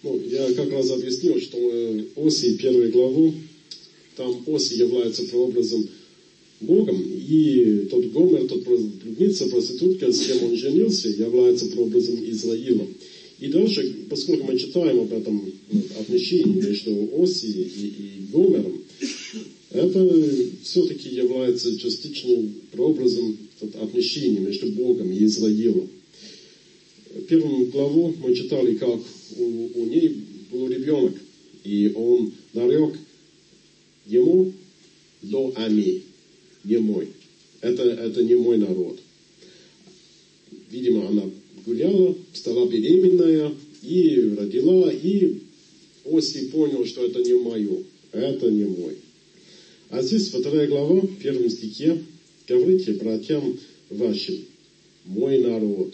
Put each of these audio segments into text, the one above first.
Я как раз объяснил, что Осий, 1 главу, там Осий является прообразом Богом, и тот Гомер, тот блудница, проститутка, с кем он женился, является прообразом Израиля. И дальше, поскольку мы читаем об этом отношении между Осией и Гомером, это все-таки является частичным прообразом отношений между Богом и Израилем. 1 главу мы читали, как у ней был ребенок, и он нарек ему Ло-Ами, не мой. Это не мой народ. Видимо, она гуляла, стала беременная и родила, и Осий понял, что это не мое, это не мой. А здесь, 2 глава, в 1 стихе, говорите братьям вашим, мой народ,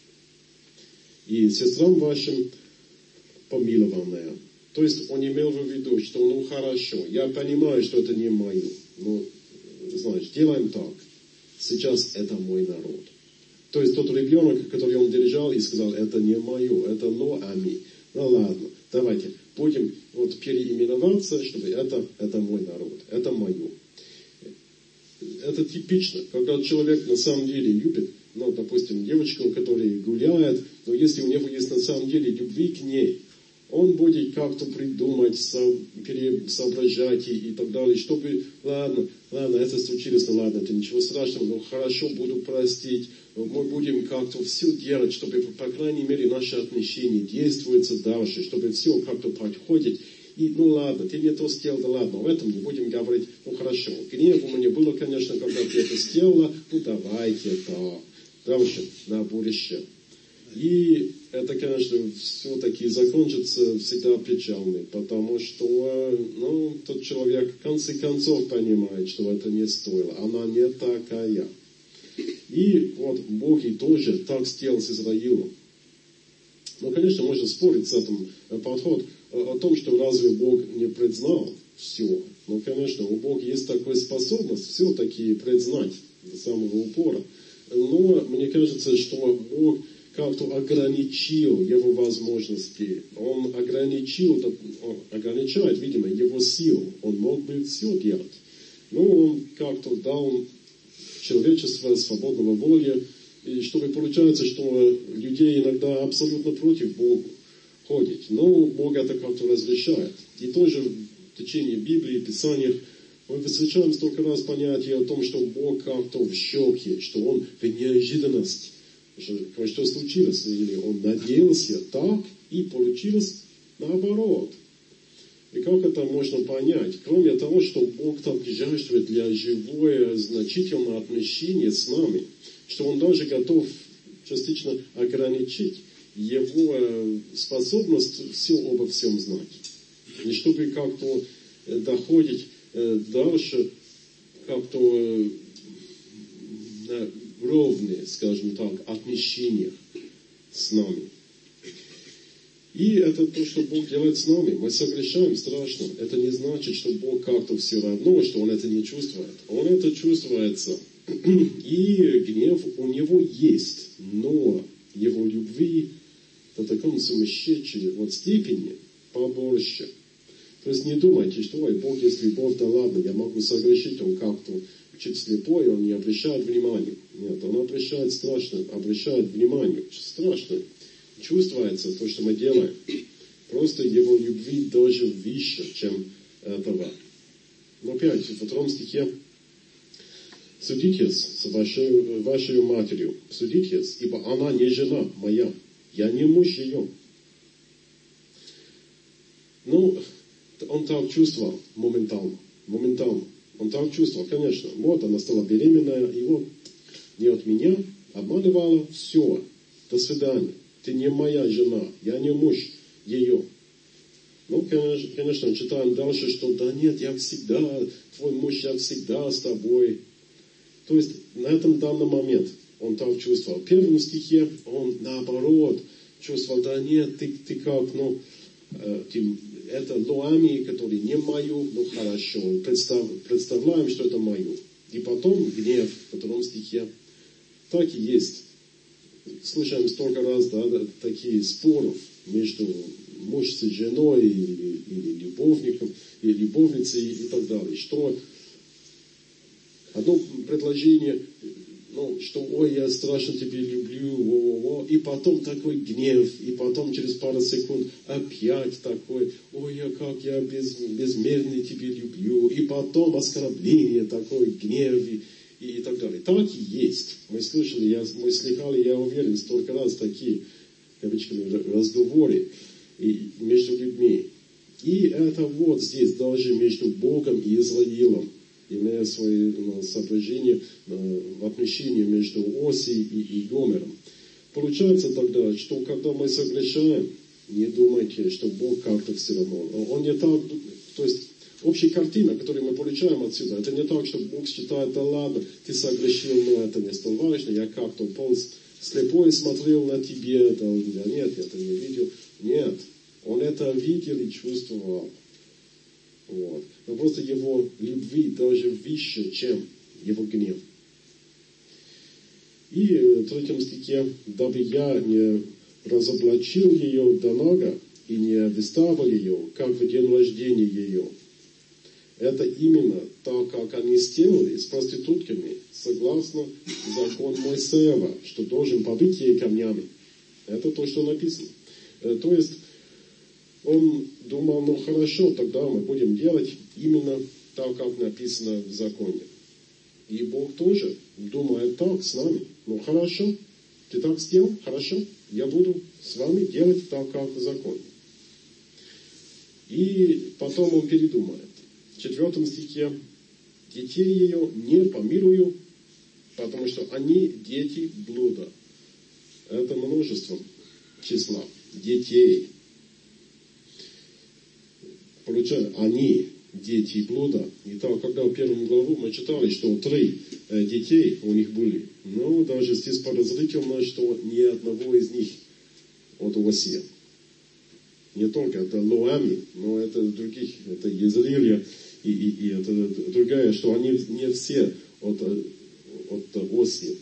и сестрам вашим помилованная. То есть он имел в виду, что хорошо, я понимаю, что это не мое, но, знаешь, делаем так. Сейчас это мой народ. То есть тот ребенок, который он держал и сказал, это не мое, это Ло-Ами. Ну ладно, давайте будем переименоваться, чтобы это мой народ, это мое. Это типично, когда человек на самом деле любит, допустим, девочку, которая гуляет, но если у него есть на самом деле любви к ней, он будет как-то придумать, соображать и так далее, чтобы, ладно, это случилось, ладно, это ничего страшного, но хорошо, буду простить, мы будем как-то все делать, чтобы, по крайней мере, наши отношения действуются дальше, чтобы все как-то подходит. И, ладно, ты мне то сделал, да ладно, об этом не будем говорить, хорошо. Гнев у меня было, конечно, когда ты это сделала, давайте, да. Дальше, на будущее. И это, конечно, все-таки закончится всегда печально, потому что, тот человек в конце концов понимает, что это не стоило, она не такая. И Бог и тоже так сделал с Израилом. Конечно, можно спорить с этим подходом о том, что разве Бог не признал все. Конечно, у Бога есть такая способность все-таки признать до самого упора. Но мне кажется, что Бог как-то ограничил его возможности. Он ограничает, видимо, его силу. Он мог бы все делать. Но он как-то дал человечеству свободного воли, и чтобы получается, что людей иногда абсолютно против Бога ходят. Но Бог это как-то разрешает. И тоже в течение Библии, Писаниях, мы встречаем столько раз понятие о том, что Бог как-то в шоке, что Он в неожиданности. Что случилось? Или Он надеялся так, и получилось наоборот. И как это можно понять? Кроме того, что Бог так жаждет для живое, значительное отношение с нами, что Он даже готов частично ограничить Его способность все обо всем знать. И чтобы как-то доходить дальше, как-то на ровные, скажем так, отношения с нами. И это то, что Бог делает с нами. Мы согрешаем страшно. Это не значит, что Бог как-то все равно, что Он это не чувствует. Он это чувствуется. И гнев у Него есть. Но Его любви до таком сумасшедшей степени побольше. То есть не думайте, что Бог, если Бог, да ладно, я могу согрешить, Он как-то чуть слепой, Он не обращает внимания. Нет, Он обращает внимание. Страшно. Чувствуется то, что мы делаем. Просто Его любви даже выше, чем этого. Но опять, в 2 стихе. Судитесь с вашей матерью. Судитесь, ибо она не жена моя. Я не муж ее. Он так чувствовал моментально. Он так чувствовал, конечно. Она стала беременная, и не от меня обманывала. Все, до свидания. Ты не моя жена, я не муж ее. Конечно, читаем дальше, что да нет, я всегда, твой муж, я всегда с тобой. То есть на этом данный момент он так чувствовал. В 1 стихе он наоборот чувствовал, да нет, ты как, это Ло-Ами, который не мою, хорошо. Представляем, что это мое. И потом гнев в 2 стихе. Так и есть. слышим столько раз, такие споров между муж с женой или любовником, или любовницей и так далее. Что одно предложение, что ой, я страшно тебя люблю, и потом такой гнев, и потом через пару секунд опять такой, ой, как я безмерно тебя люблю, и потом оскорбление, такой гнев и так далее. Так и есть. Мы слышали, мы слыхали, я уверен, столько раз такие, кавычками, разговоры между людьми. И это вот здесь даже между Богом и Израилем, имея свои соображения в отношении между Осией и Гомером. Получается тогда, что когда мы согрешаем, не думайте, что Бог как-то все равно. Он не так, то есть общая картина, которую мы получаем отсюда, это не так, что Бог считает, да ладно, ты согрешил, но это не столь важно, я как-то полз слепой смотрел на тебя, нет, я это не видел. Нет, он это видел и чувствовал. Вот. Но просто его любви даже выше, чем его гнев. И в 3 стихе, дабы я не разоблачил ее до нога и не выставил ее, как в день рождения ее. Это именно так, как они сделали с проститутками, согласно закону Моисеева, что должен побить ей камнями. Это то, что написано. То есть, он думал, хорошо, тогда мы будем делать именно так, как написано в законе. И Бог тоже думает так с нами. Хорошо, ты так сделал, хорошо, я буду с вами делать так, как в законе. И потом он передумает. В 4 стихе, детей ее не помилую, потому что они дети блуда. Это множеством числа детей. Получается, они дети блуда. И так, когда в 1 главу мы читали, что 3 детей у них были. Но даже здесь подозрительно, что ни одного из них от Осия. Не только это Лоами, но это других, это Езраиля и это другая, что они не все от Осии.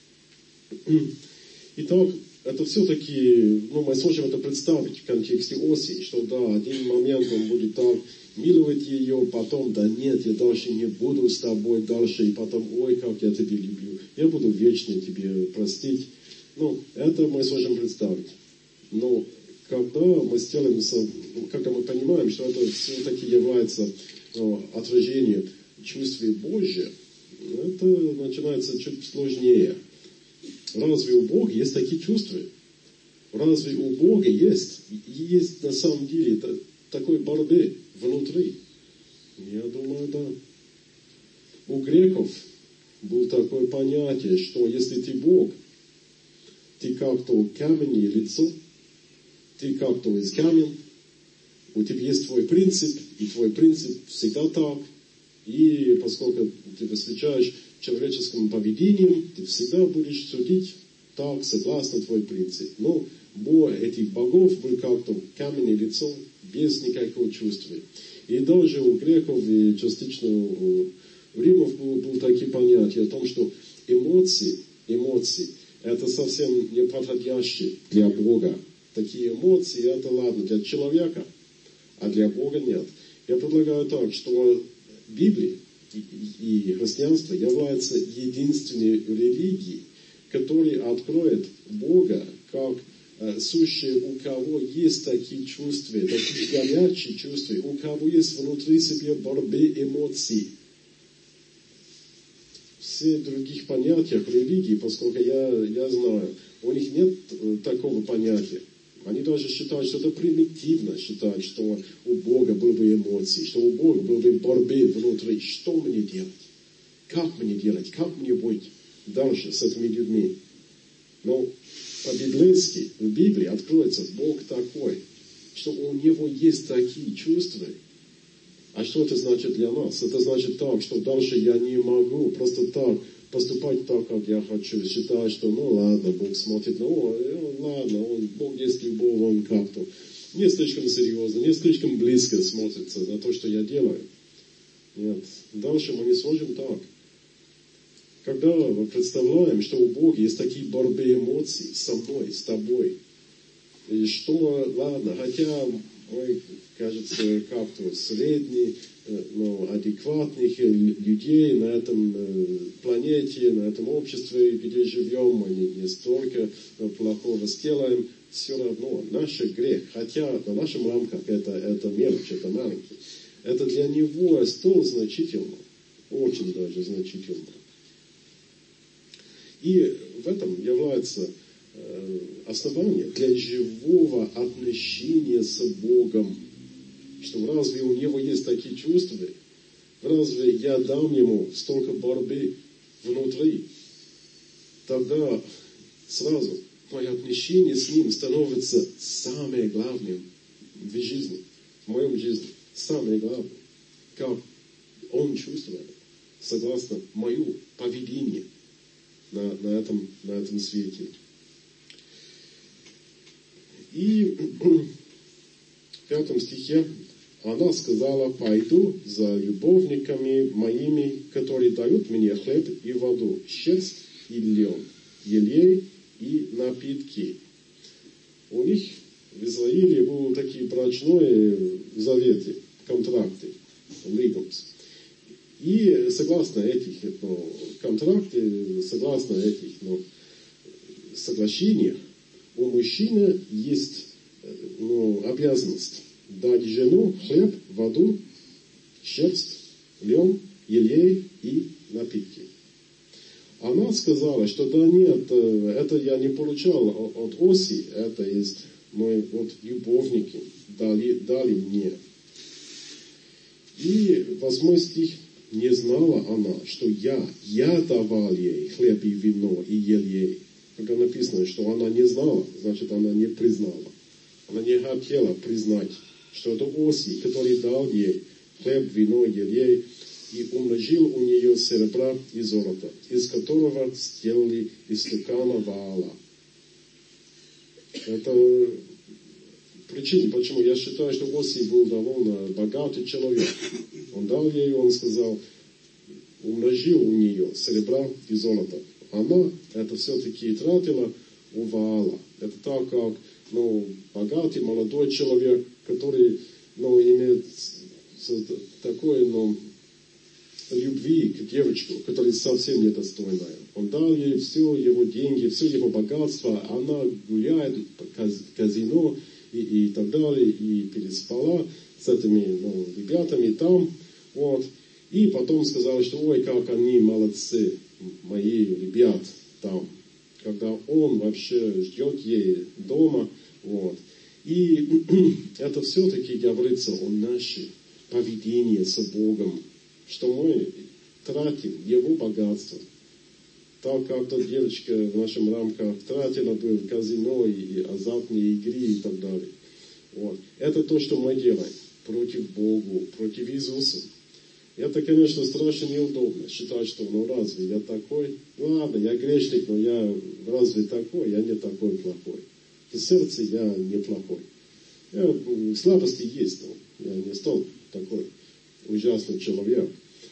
Итак, это все-таки, мы сможем это представить в контексте Осии, что да, один момент он будет так миловать ее, потом, да нет, я дальше не буду с тобой дальше, и потом, ой, как я тебя люблю, я буду вечно тебе простить. Это мы сможем представить. Но когда мы сделаем, когда мы понимаем, что это все-таки является отражением чувств Божьих, это начинается чуть сложнее. Разве у Бога есть такие чувства? Разве у Бога есть на самом деле такой борьбы внутри? Я думаю, да. У греков было такое понятие, что если ты Бог, ты как-то каменное лицо, ты как-то из камня, у тебя есть твой принцип, и твой принцип всегда так. И поскольку ты встречаешь человеческим поведением, ты всегда будешь судить так, согласно твой принцип. Но этих богов был как-то каменное лицо, без никакого чувства. И даже у греков, и частично у римов было такие понятия о том, что эмоции, это совсем не подходящие для Бога. Такие эмоции, это ладно для человека, а для Бога нет. Я предлагаю так, что Библия и христианство являются единственной религией, которая откроет Бога как сущее, у кого есть такие чувства, такие горячие чувства, у кого есть внутри себя борьбы эмоций. Все других понятиях религии, поскольку я знаю, у них нет такого понятия. Они даже считают, что это примитивно, считают, что у Бога были бы эмоции, что у Бога были бы борьбы внутри. Что мне делать? Как мне делать? Как мне быть дальше с этими людьми? Но по-библейски в Библии откроется Бог такой, что у Него есть такие чувства. А что это значит для нас? Это значит так, что дальше я не могу просто так поступать так, как я хочу, считать, что ладно, Бог смотрит, ладно, Бог есть любовь, Он как-то не слишком серьезно, не слишком близко смотрится на то, что я делаю. Нет, дальше мы не сможем так. когда мы представляем, что у Бога есть такие борьбы эмоций со мной, с тобой, и что, ладно, хотя мы, кажется, как-то средний, но адекватных людей на этом планете, на этом обществе, где живем, мы не столько плохого сделаем, все равно наш грех, хотя на нашем рамках это мелочь, это маленький, это для него столь значительно, очень даже значительно. И в этом является основание для живого отношения с Богом. Что разве у него есть такие чувства? Разве я дам ему столько борьбы внутри? Тогда сразу мое отношение с ним становится самым главным в жизни, в моем жизни. Самое главное, как он чувствует, согласно моему поведению на этом свете. И в 5 стихе она сказала: пойду за любовниками моими, которые дают мне хлеб и воду, шерсть и лен, елей и напитки. У них в Израиле были такие брачные заветы, контракты, legals. И согласно этих контрактов, согласно этих соглашениях, у мужчины есть обязанность дать жену хлеб, воду, шерсть, лен, елей и напитки. Она сказала, что да нет, это я не получал от Оси, это есть мои любовники дали мне. И 8 стих: не знала она, что я давал ей хлеб и вино и елей. Когда написано, что она не знала, значит, она не признала. Она не хотела признать, что это Оси, который дал ей хлеб, вино, елей, и умножил у нее серебра и золото, из которого сделали из стакана Ваала. Это причина, почему я считаю, что Оси был довольно богатый человек. Он дал ей, он сказал, умножил у нее серебра и золото. Она это все-таки тратила у Ваала. Это так, как богатый молодой человек, который имеет такой любви к девочке, которая совсем недостойная. Он дал ей все его деньги, все его богатство. Она гуляет по казино и так далее, и переспала с этими ребятами там. И потом сказала, что ой, как они молодцы, мои ребят там, когда он вообще ждет ей дома. И это все-таки говорится о нашем поведении с Богом, что мы тратим Его богатство. Так как та девочка в нашем рамках тратила бы в казино и азартные игры и так далее. Это то, что мы делаем против Бога, против Иисуса. Это, конечно, страшно неудобно считать, что разве я такой? Ладно, я грешник, но я разве такой? Я не такой плохой. В сердце я неплохой. Слабости есть, но я не стал такой ужасный человек.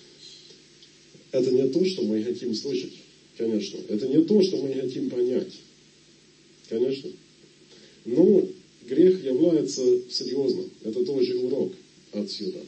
Это не то, что мы хотим слышать, конечно. Это не то, что мы хотим понять, конечно. Но грех является серьезным. Это тоже урок отсюда.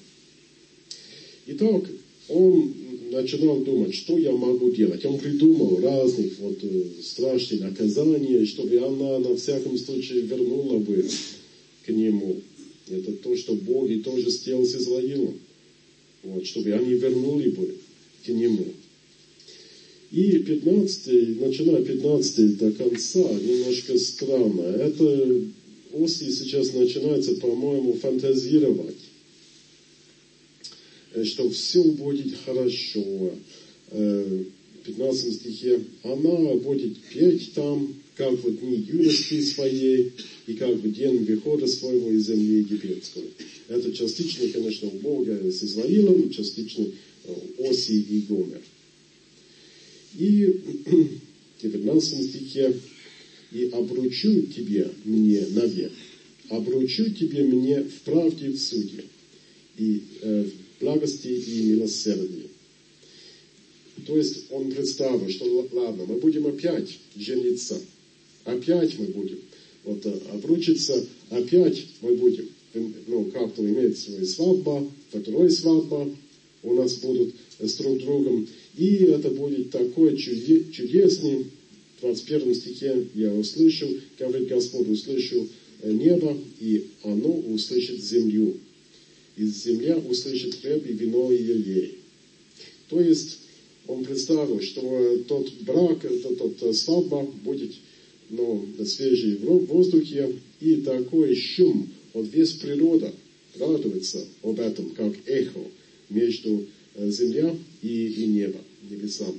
Итак, он начинал думать, что я могу делать. Он придумал разных страшных наказаний, чтобы она на всяком случае вернула бы к нему. Это то, что Бог и тоже сделал с Израилом. Чтобы они вернули бы к нему. И 15, начиная 15 до конца, немножко странно. Это Оси сейчас начинается, по-моему, фантазировать, что все будет хорошо. В 15 стихе она будет петь там, как в дни юности своей, и как в день выхода своего из земли египетской. Это частично, конечно, у Бога с Израилем, частично Оси и Гомер. И в 19 стихе: «И обручу тебе мне навек, обручу тебе мне в правде и в суде, и в благости и милосердии». То есть он представил, что ладно, мы будем опять жениться. Опять мы будем. Вот обручиться, опять мы будем. Как-то имеется своя свадьба, вторая свадьба у нас будут с друг другом. И это будет такой чудесный. В 21 стихе я услышал, говорит Господь, услышал небо, и оно услышит землю. И земля услышит хлеб и вино и елей. То есть он представил, что тот брак, тот свадьба будет на свежем воздухе, и такой шум, вот весь природа радуется об этом, как эхо между земля и небо, небесам.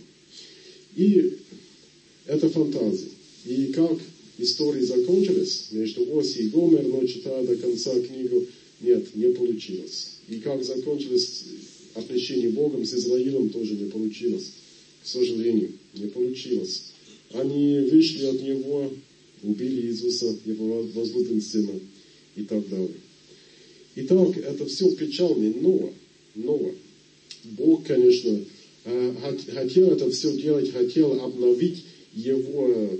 И это фантазия. И как история закончилась между Осией и Гомер, но читая до конца книгу, нет, не получилось. И как закончилось отношение Богом с Израилем, тоже не получилось. К сожалению, не получилось. Они вышли от Него, убили Иисуса, Его возлюбленного сына и так далее. Итак, это все печально, но Бог, конечно, хотел это все делать, хотел обновить Его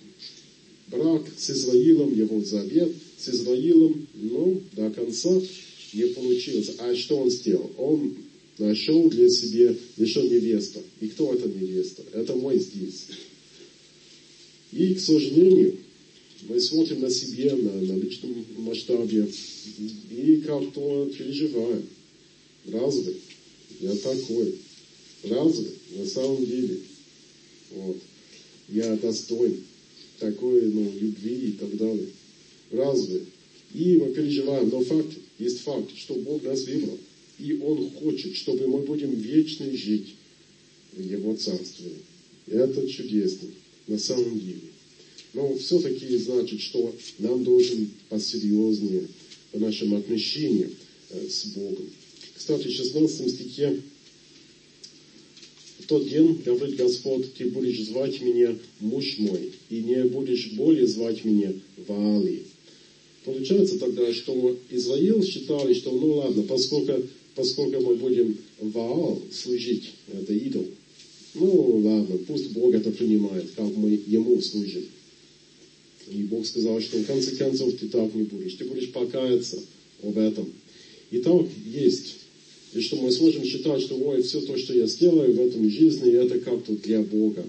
брак с Израилем, Его завет с Израилем, но до конца не получилось. А что Он сделал? Он нашел для себя еще невесту. И кто эта невеста? Это мой здесь. И, к сожалению, мы смотрим на себе, на личном масштабе, и как-то переживаем. Разве я такой? Разве на самом деле вот, я достоин такой любви и так далее? Разве? И мы переживаем, но есть факт, что Бог нас выбрал. И Он хочет, чтобы мы будем вечно жить в Его Царстве. И это чудесно, на самом деле. Но все-таки значит, что нам должен посерьезнее по нашим отношениям с Богом. Кстати, в 16 стихе: «В тот день, говорит Господь, ты будешь звать меня муж мой, и не будешь более звать меня Ваали». Получается тогда, что Израиль считали, что ладно, поскольку мы будем Ваал служить, это идол, ладно, пусть Бог это принимает, как мы Ему служим. И Бог сказал, что в конце концов ты так не будешь, ты будешь покаяться об этом. И так есть. И что мы сможем считать, что все то, что я сделаю в этом жизни, это как-то для Бога.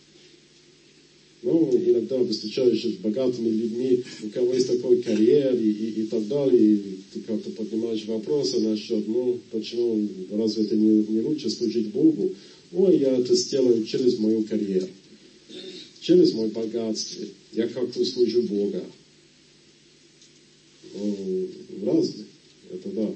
Иногда встречаешься с богатыми людьми, у кого есть такой карьер и так далее, и ты как-то поднимаешь вопросы насчет, почему, разве это не лучше служить Богу? Я это сделаю через мою карьеру, через мое богатство. Я как-то служу Бога. Разве? Это да.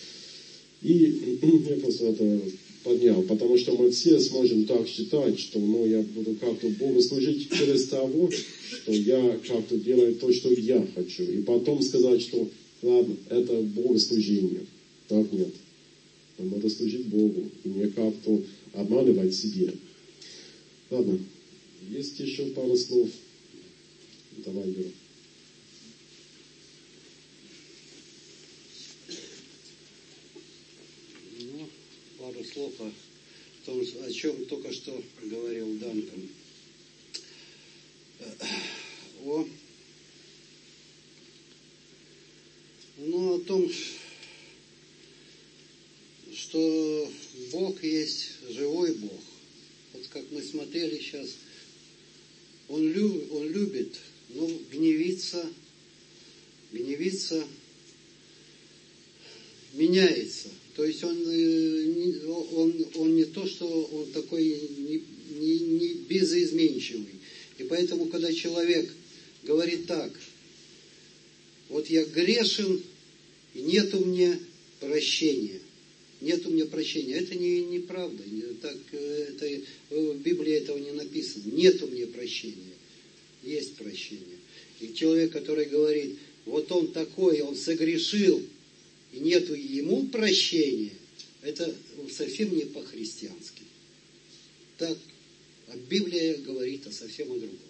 И я просто это поднял, потому что мы все сможем так считать, что я буду как-то Богу служить через того, что я как-то делаю то, что я хочу. И потом сказать, что ладно, это богослужение. Так нет. Нам надо служить Богу и не как-то обманывать себе. Ладно, есть еще пару слов. Давай, Юра. Пару слов о том, о чем только что говорил Дантон. О том, что Бог есть живой Бог. Вот как мы смотрели сейчас, Он любит, но гневится, меняется. То есть он не то, что он такой не безизменчивый. И поэтому, когда человек говорит так: вот я грешен, и нету мне прощения. Нету мне прощения. Это неправда. В Библии этого не написано. Нету мне прощения. Есть прощение. И человек, который говорит, вот он такой, он согрешил, и нету ему прощения, это совсем не по-христиански. Так, а Библия говорит о совсем о другом.